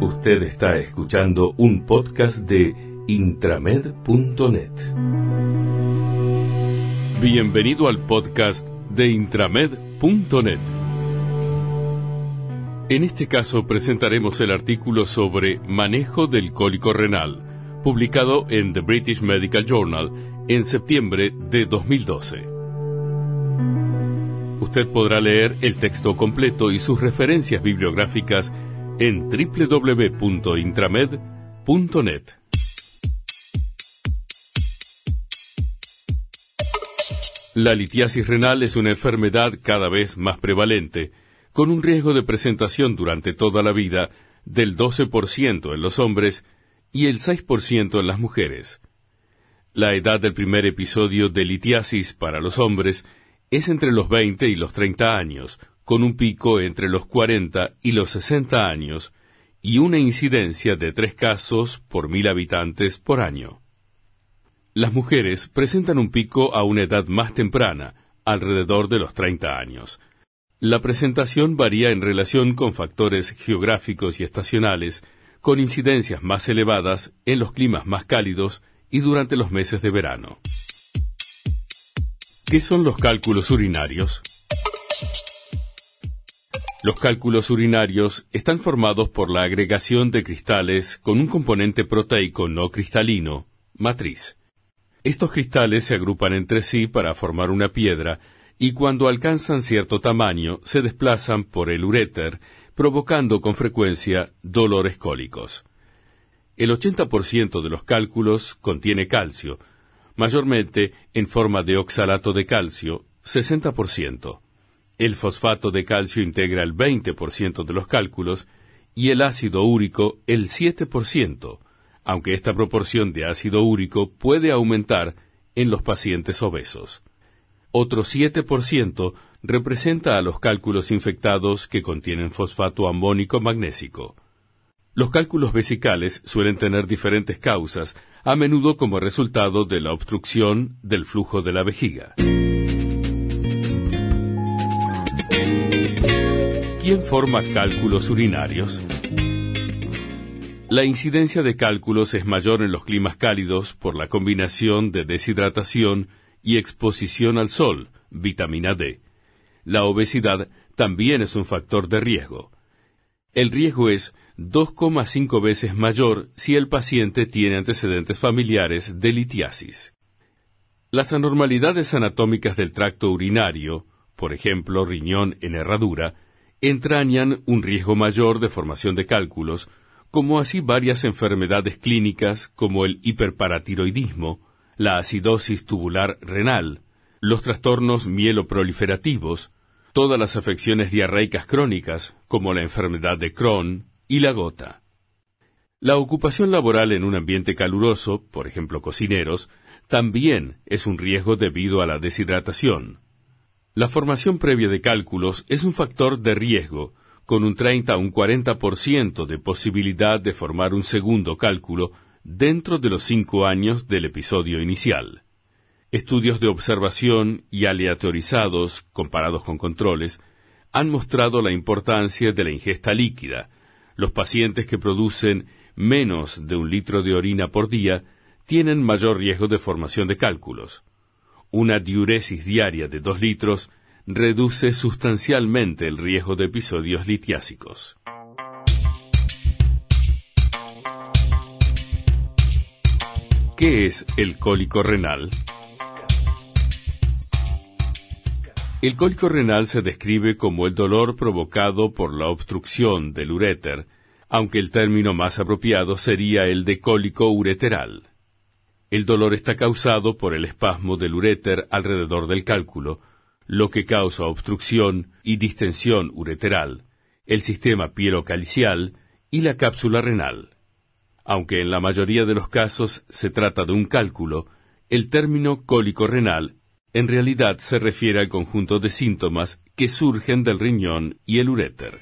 Usted está escuchando un podcast de Intramed.net. Bienvenido al podcast de Intramed.net. En este caso presentaremos el artículo sobre manejo del cólico renal, publicado en The British Medical Journal en septiembre de 2012. Usted podrá leer el texto completo y sus referencias bibliográficas en www.intramed.net. La litiasis renal es una enfermedad cada vez más prevalente, con un riesgo de presentación durante toda la vida del 12% en los hombres y el 6% en las mujeres. La edad del primer episodio de litiasis para los hombres es entre los 20 y los 30 años, con un pico entre los 40 y los 60 años, y una incidencia de 3 casos por 1.000 habitantes por año. Las mujeres presentan un pico a una edad más temprana, alrededor de los 30 años. La presentación varía en relación con factores geográficos y estacionales, con incidencias más elevadas en los climas más cálidos y durante los meses de verano. ¿Qué son los cálculos urinarios? Los cálculos urinarios están formados por la agregación de cristales con un componente proteico no cristalino, matriz. Estos cristales se agrupan entre sí para formar una piedra y cuando alcanzan cierto tamaño se desplazan por el uréter, provocando con frecuencia dolores cólicos. El 80% de los cálculos contiene calcio, mayormente en forma de oxalato de calcio, 60%. El fosfato de calcio integra el 20% de los cálculos y el ácido úrico el 7%, aunque esta proporción de ácido úrico puede aumentar en los pacientes obesos. Otro 7% representa a los cálculos infectados que contienen fosfato amónico magnésico. Los cálculos vesicales suelen tener diferentes causas, a menudo como resultado de la obstrucción del flujo de la vejiga. ¿Quién forma cálculos urinarios? La incidencia de cálculos es mayor en los climas cálidos por la combinación de deshidratación y exposición al sol, vitamina D. La obesidad también es un factor de riesgo. El riesgo es 2,5 veces mayor si el paciente tiene antecedentes familiares de litiasis. Las anormalidades anatómicas del tracto urinario, por ejemplo riñón en herradura, entrañan un riesgo mayor de formación de cálculos, como así varias enfermedades clínicas como el hiperparatiroidismo, la acidosis tubular renal, los trastornos mieloproliferativos, todas las afecciones diarreicas crónicas, como la enfermedad de Crohn y la gota. La ocupación laboral en un ambiente caluroso, por ejemplo cocineros, también es un riesgo debido a la deshidratación. La formación previa de cálculos es un factor de riesgo, con un 30 a un 40% de posibilidad de formar un segundo cálculo dentro de los 5 años del episodio inicial. Estudios de observación y aleatorizados, comparados con controles, han mostrado la importancia de la ingesta líquida. Los pacientes que producen menos de 1 litro de orina por día tienen mayor riesgo de formación de cálculos. Una diuresis diaria de 2 litros reduce sustancialmente el riesgo de episodios litiásicos. ¿Qué es el cólico renal? El cólico renal se describe como el dolor provocado por la obstrucción del uréter, aunque el término más apropiado sería el de cólico ureteral. El dolor está causado por el espasmo del uréter alrededor del cálculo, lo que causa obstrucción y distensión ureteral, el sistema pielocalcial y la cápsula renal. Aunque en la mayoría de los casos se trata de un cálculo, el término cólico renal en realidad se refiere al conjunto de síntomas que surgen del riñón y el uréter.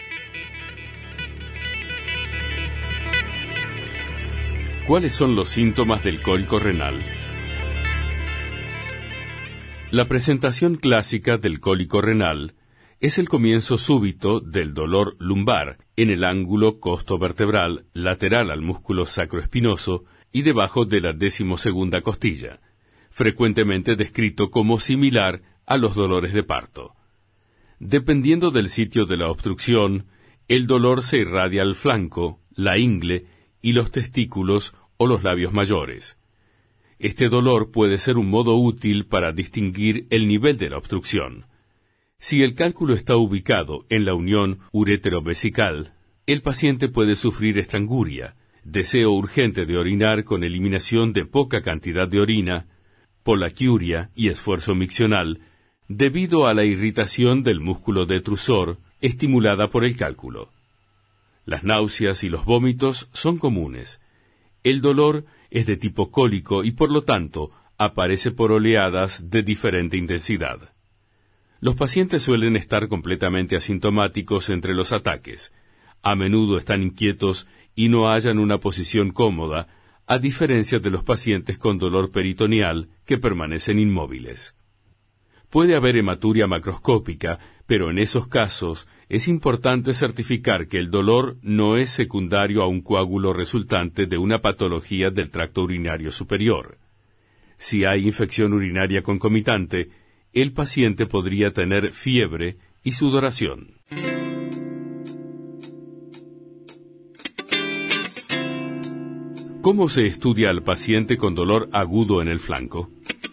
¿Cuáles son los síntomas del cólico renal? La presentación clásica del cólico renal es el comienzo súbito del dolor lumbar en el ángulo costovertebral lateral al músculo sacroespinoso y debajo de la 12ª costilla, frecuentemente descrito como similar a los dolores de parto. Dependiendo del sitio de la obstrucción, el dolor se irradia al flanco, la ingle y los testículos o los labios mayores. Este dolor puede ser un modo útil para distinguir el nivel de la obstrucción. Si el cálculo está ubicado en la unión urétero-vesical, el paciente puede sufrir estranguria, deseo urgente de orinar con eliminación de poca cantidad de orina, polaquiuria y esfuerzo miccional, debido a la irritación del músculo detrusor estimulada por el cálculo. Las náuseas y los vómitos son comunes. El dolor es de tipo cólico y por lo tanto aparece por oleadas de diferente intensidad. Los pacientes suelen estar completamente asintomáticos entre los ataques. A menudo están inquietos y no hallan una posición cómoda, a diferencia de los pacientes con dolor peritoneal que permanecen inmóviles. Puede haber hematuria macroscópica, pero en esos casos es importante certificar que el dolor no es secundario a un coágulo resultante de una patología del tracto urinario superior. Si hay infección urinaria concomitante, el paciente podría tener fiebre y sudoración. ¿Cómo se estudia al paciente con dolor agudo en el flanco?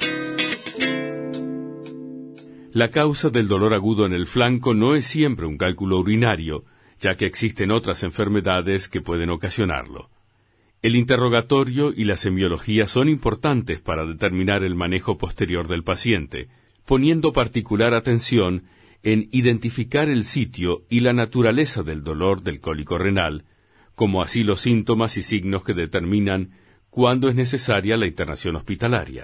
La causa del dolor agudo en el flanco no es siempre un cálculo urinario, ya que existen otras enfermedades que pueden ocasionarlo. El interrogatorio y la semiología son importantes para determinar el manejo posterior del paciente, poniendo particular atención en identificar el sitio y la naturaleza del dolor del cólico renal, como así los síntomas y signos que determinan cuándo es necesaria la internación hospitalaria.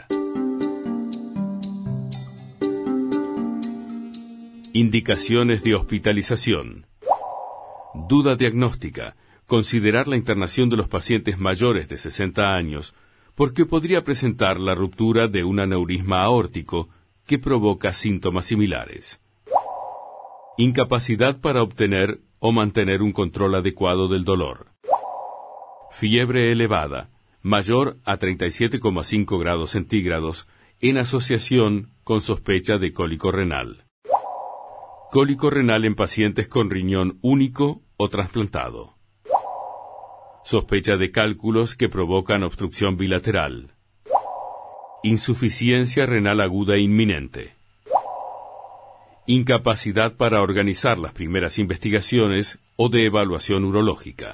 Indicaciones de hospitalización. Duda diagnóstica. Considerar la internación de los pacientes mayores de 60 años, porque podría presentar la ruptura de un aneurisma aórtico que provoca síntomas similares. Incapacidad para obtener o mantener un control adecuado del dolor. Fiebre elevada, mayor a 37,5 grados centígrados, en asociación con sospecha de cólico renal. Cólico renal en pacientes con riñón único o trasplantado. Sospecha de cálculos que provocan obstrucción bilateral. Insuficiencia renal aguda inminente. Incapacidad para organizar las primeras investigaciones o de evaluación urológica.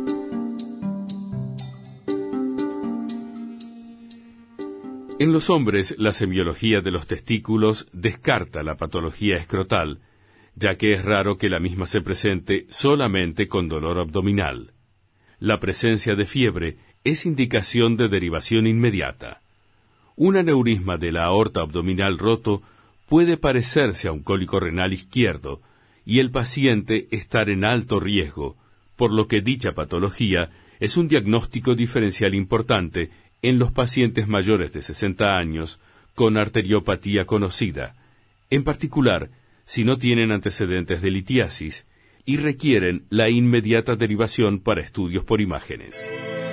En los hombres, la semiología de los testículos descarta la patología escrotal, ya que es raro que la misma se presente solamente con dolor abdominal. La presencia de fiebre es indicación de derivación inmediata. Un aneurisma de la aorta abdominal roto puede parecerse a un cólico renal izquierdo y el paciente estar en alto riesgo, por lo que dicha patología es un diagnóstico diferencial importante en los pacientes mayores de 60 años con arteriopatía conocida, en particular si no tienen antecedentes de litiasis y requieren la inmediata derivación para estudios por imágenes.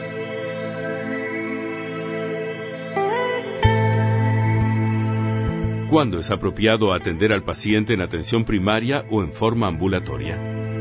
¿Cuándo es apropiado atender al paciente en atención primaria o en forma ambulatoria?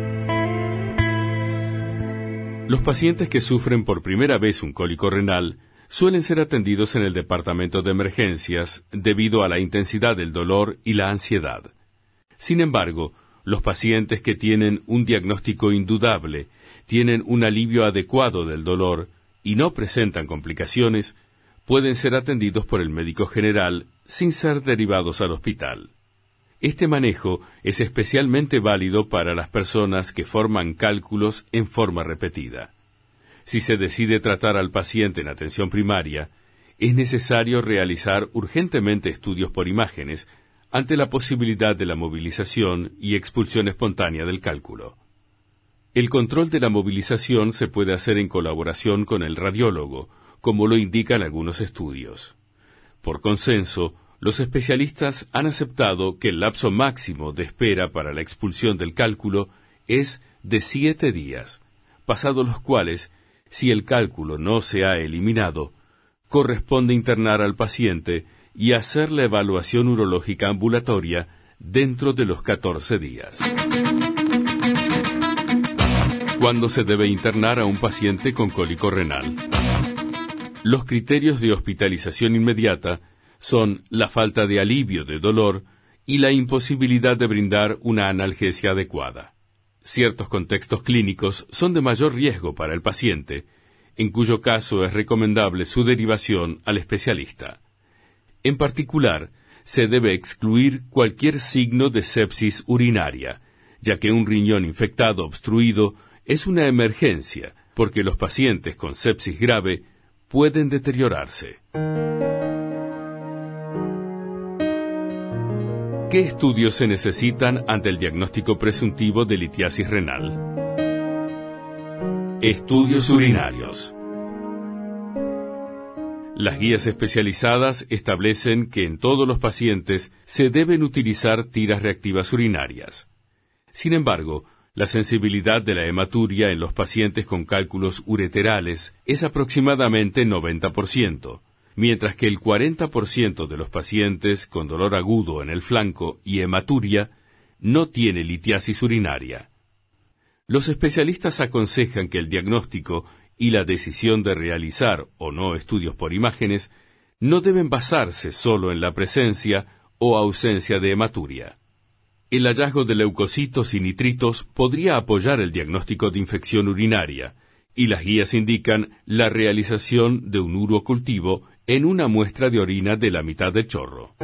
Los pacientes que sufren por primera vez un cólico renal suelen ser atendidos en el departamento de emergencias debido a la intensidad del dolor y la ansiedad. Sin embargo, los pacientes que tienen un diagnóstico indudable, tienen un alivio adecuado del dolor y no presentan complicaciones, pueden ser atendidos por el médico general sin ser derivados al hospital. Este manejo es especialmente válido para las personas que forman cálculos en forma repetida. Si se decide tratar al paciente en atención primaria, es necesario realizar urgentemente estudios por imágenes ante la posibilidad de la movilización y expulsión espontánea del cálculo. El control de la movilización se puede hacer en colaboración con el radiólogo, como lo indican algunos estudios. Por consenso, los especialistas han aceptado que el lapso máximo de espera para la expulsión del cálculo es de 7 días, pasados los cuales, si el cálculo no se ha eliminado, corresponde internar al paciente y hacer la evaluación urológica ambulatoria dentro de los 14 días. ¿Cuándo se debe internar a un paciente con cólico renal? Los criterios de hospitalización inmediata son la falta de alivio de dolor y la imposibilidad de brindar una analgesia adecuada. Ciertos contextos clínicos son de mayor riesgo para el paciente, en cuyo caso es recomendable su derivación al especialista. En particular, se debe excluir cualquier signo de sepsis urinaria, ya que un riñón infectado obstruido es una emergencia, porque los pacientes con sepsis grave pueden deteriorarse. ¿Qué estudios se necesitan ante el diagnóstico presuntivo de litiasis renal? Estudios urinarios. Las guías especializadas establecen que en todos los pacientes se deben utilizar tiras reactivas urinarias. Sin embargo, la sensibilidad de la hematuria en los pacientes con cálculos ureterales es aproximadamente 90%, mientras que el 40% de los pacientes con dolor agudo en el flanco y hematuria no tiene litiasis urinaria. Los especialistas aconsejan que el diagnóstico y la decisión de realizar o no estudios por imágenes no deben basarse solo en la presencia o ausencia de hematuria. El hallazgo de leucocitos y nitritos podría apoyar el diagnóstico de infección urinaria, y las guías indican la realización de un urocultivo en una muestra de orina de la mitad del chorro.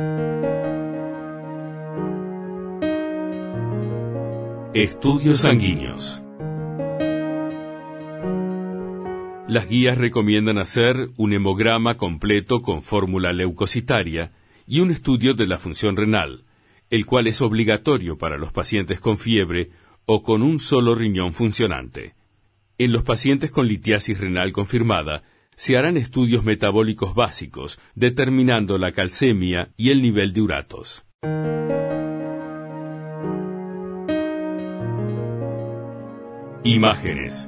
Estudios sanguíneos. Las guías recomiendan hacer un hemograma completo con fórmula leucocitaria y un estudio de la función renal, el cual es obligatorio para los pacientes con fiebre o con un solo riñón funcionante. En los pacientes con litiasis renal confirmada, se harán estudios metabólicos básicos, determinando la calcemia y el nivel de uratos. Imágenes.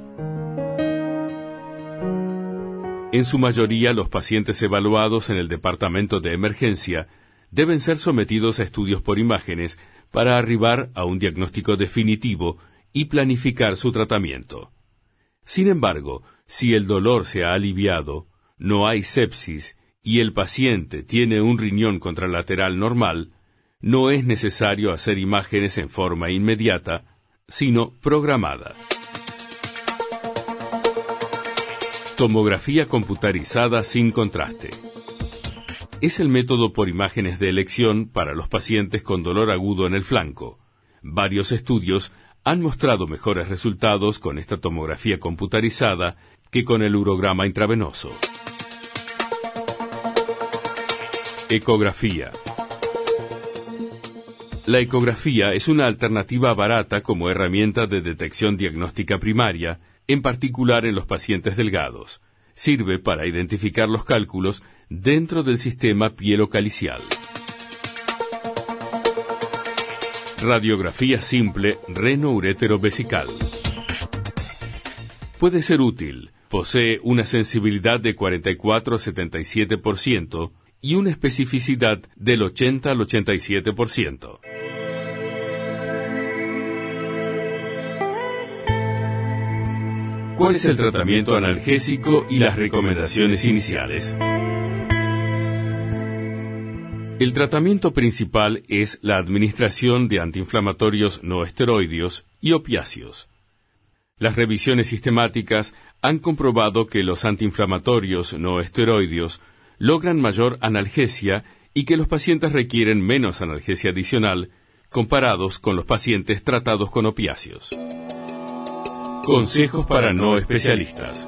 En su mayoría, los pacientes evaluados en el departamento de emergencia deben ser sometidos a estudios por imágenes para arribar a un diagnóstico definitivo y planificar su tratamiento. Sin embargo, si el dolor se ha aliviado, no hay sepsis y el paciente tiene un riñón contralateral normal, no es necesario hacer imágenes en forma inmediata, sino programada. Tomografía computarizada sin contraste. Es el método por imágenes de elección para los pacientes con dolor agudo en el flanco. Varios estudios han mostrado mejores resultados con esta tomografía computarizada que con el urograma intravenoso. Ecografía. La ecografía es una alternativa barata como herramienta de detección diagnóstica primaria, en particular en los pacientes delgados. Sirve para identificar los cálculos dentro del sistema pielocalicial. Radiografía simple reno-urétero-vesical. Puede ser útil. Posee una sensibilidad de 44 a 77% y una especificidad del 80 al 87%. ¿Cuál es el tratamiento analgésico y las recomendaciones iniciales? El tratamiento principal es la administración de antiinflamatorios no esteroideos y opiáceos. Las revisiones sistemáticas han comprobado que los antiinflamatorios no esteroideos logran mayor analgesia y que los pacientes requieren menos analgesia adicional comparados con los pacientes tratados con opiáceos. Consejos para no especialistas.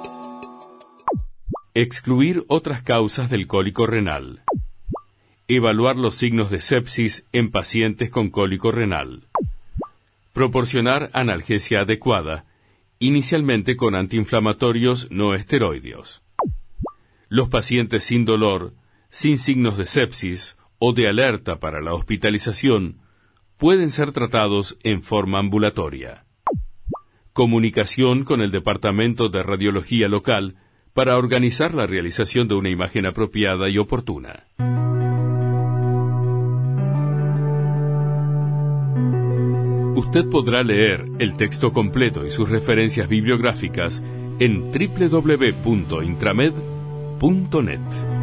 Excluir otras causas del cólico renal. Evaluar los signos de sepsis en pacientes con cólico renal. Proporcionar analgesia adecuada, inicialmente con antiinflamatorios no esteroideos. Los pacientes sin dolor, sin signos de sepsis o de alerta para la hospitalización pueden ser tratados en forma ambulatoria. Comunicación con el Departamento de Radiología local para organizar la realización de una imagen apropiada y oportuna. Usted podrá leer el texto completo y sus referencias bibliográficas en www.intramed.net.